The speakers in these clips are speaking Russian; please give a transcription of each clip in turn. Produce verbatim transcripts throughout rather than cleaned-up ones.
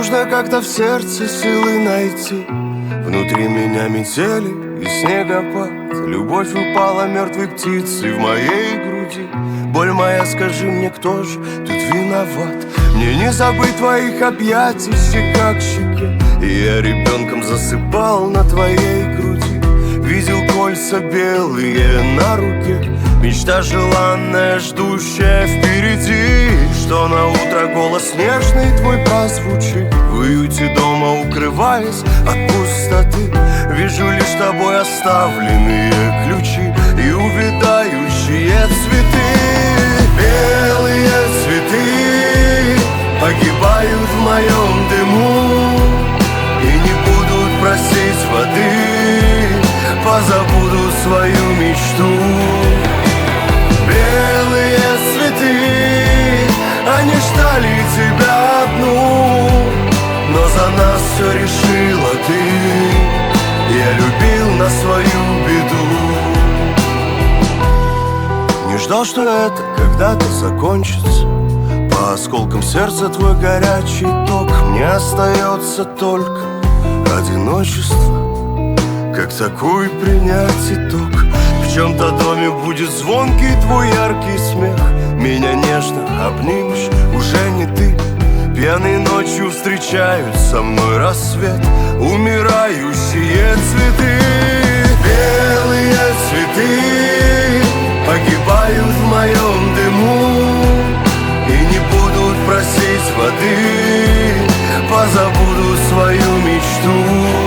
Нужно как-то в сердце силы найти. Внутри меня метели и снегопад. Любовь упала мертвой птицей в моей груди. Боль моя, скажи мне, кто же тут виноват? Мне не забыть твоих объятий, щека к щеке. И я ребенком засыпал на твоей груди. Видел кольца белые на руке. Мечта желанная, ждущая впереди. Что на утро голос нежный твой прозвучит. В уюте дома укрываясь от пустоты. Вижу лишь тобой оставленные ключи и увядающие цветы. Белые цветы погибают в моем дыму и не будут просить воды, позабуду свою мечту. Белые цветы, они ждали тебя одну, но за нас все решила ты. Я любил на свою беду. Не ждал, что это когда-то закончится. По осколкам сердца твой горячий ток. Мне остается только одиночество. Как такой принять итог? В чем-то доме будет звонкий твой яркий смех. Меня нежно обнимешь, уже не ты. Пьяной ночью встречают со мной рассвет. Умирающие цветы. Белые цветы погибают в моем дыму и не будут просить воды, позабуду свою мечту.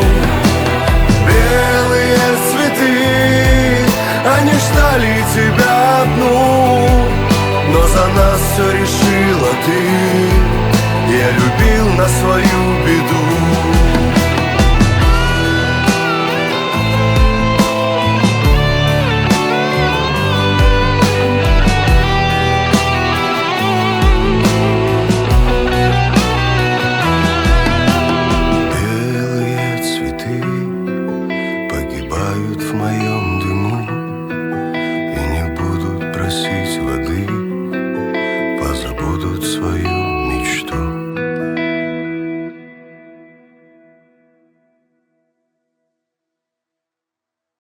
Белые цветы, они ждали тебя одну, но за нас все решила ты. Я любил на свою беду.